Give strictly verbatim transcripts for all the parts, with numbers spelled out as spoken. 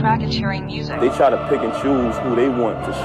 racketeering music. They try to pick and choose who they want to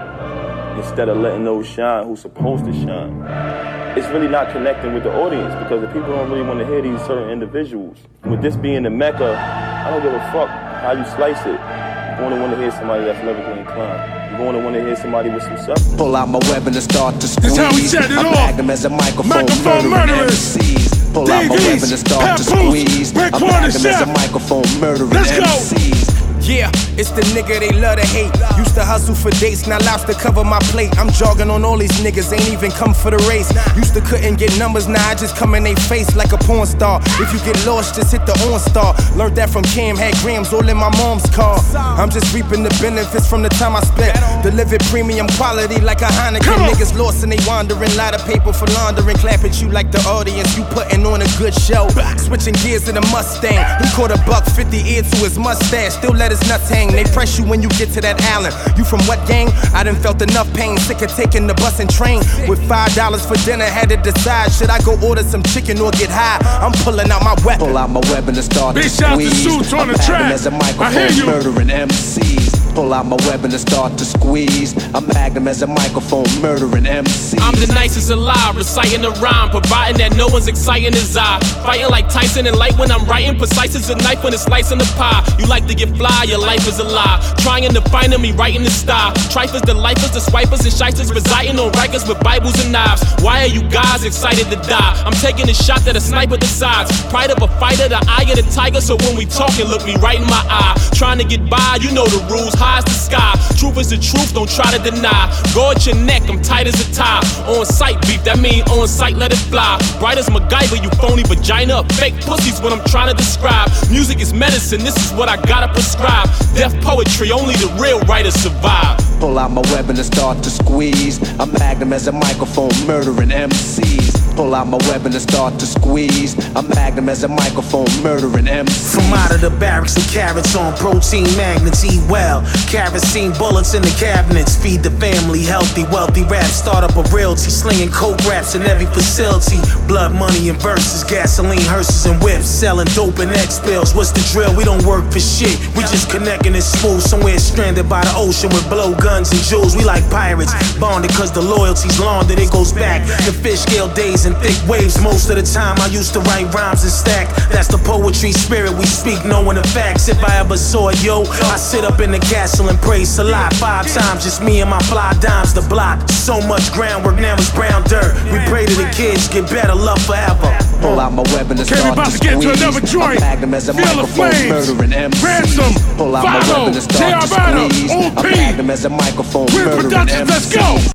shine instead of letting those shine who's supposed to shine. It's really not connecting with the audience because the people don't really want to hear these certain individuals. With this being the Mecca, I don't give a fuck how you slice it. You're going to want to hear somebody that's lyrically inclined. You're going to want to hear somebody with some substance. Pull out my weapon and start to squeeze. This how we set it I off. bag them as a microphone, Microphone murdering murderers. M Cs. Pull out my D Ds, weapon and start to Papoose, squeeze. Red I Corner bag them as a Chef. microphone, murdering Let's go. M Cs. Yeah, it's the nigga they love to hate. Used to hustle for dates, now lobster cover my plate. I'm jogging on all these niggas, ain't even come for the race. Used to couldn't get numbers, now I just come in they face like a porn star. If you get lost, just hit the OnStar. Learned that from Cam, had grams all in my mom's car. I'm just reaping the benefits from the time I spent. Delivered premium quality like a Heineken. Niggas lost and they wandering, lot of paper for laundering. Clap at you like the audience, you putting on a good show. Switching gears to the Mustang. He caught a buck fifty ear to his mustache, still let his nuts hang. They press you when you get to that island. You from what gang? I done felt enough pain, sick of taking the bus and train. With five dollars for dinner, had to decide, should I go order some chicken or get high? I'm pulling out my weapon. Pull out my weapon and start Big to shout to squeeze. Suits on I the bag track. them as a I hear you. microphone, murdering M Cs. Pull out my weapon and start to squeeze. I bag them as a microphone, murdering M Cs. I'm the nicest alive, reciting a rhyme, providing that no one's exciting his eye. Fighting like Tyson and light when I'm writing, precise as a knife when it's slicing the pie. You like to get fly, your life is a lie. Trying to find me writing the style. Trifers, the lifers, the swipers, and shysters residing on records with Bibles and knives. Why are you guys excited to die? I'm taking a shot at a sniper decides. Pride of a fighter, the eye of the tiger. So when we talking, look me right in my eye. Trying to get by, you know the rules. High as the sky. Truth is the truth, don't try to deny. Go at your neck, I'm tight as a tie. On sight beef, that mean on sight, let it fly. Bright as MacGyver, you phony vagina. Fake pussy's what I'm trying to describe. Music is medicine, this is what I gotta prescribe. Deaf poetry, only the real writers survive. Pull out my weapon and start to squeeze. I bag them as a microphone, murdering M Cs. Pull out my weapon and start to squeeze. I bag them as a microphone, murdering M Cs. From out of the barracks with carrots on protein magnets, eat well. Kerosene bullets in the cabinets, feed the family, healthy, wealthy rap. Start up a realty, slinging coke raps in every facility. Blood money and verses, gasoline, hearses and whips. Selling dope and X pills. What's the drill? We don't work for shit. We just connecting it smooth. Somewhere stranded by the ocean with blowguns and jewels. We like pirates, bonded cause the loyalty's laundered. It goes back to fish scale days and thick waves. Most of the time I used to write rhymes and stack. That's the poetry spirit we speak, knowing the facts. If I ever saw it, yo, I sit up in the castle and pray Salah five times. Just me and my fly dimes the block. So much groundwork, now it's brown dirt. We pray to the kids, get better, love forever. Pull out my weapon and Okay, we start about to to get squeeze. to another joint. I bag them as a Feel the microphone, flames. murdering M Cs. Ransom, Pull out my Follow, weapon and start to J R Bottom, squeeze. O I P. bag them as a microphone, Weird murdering Productions, M let's Cs. go.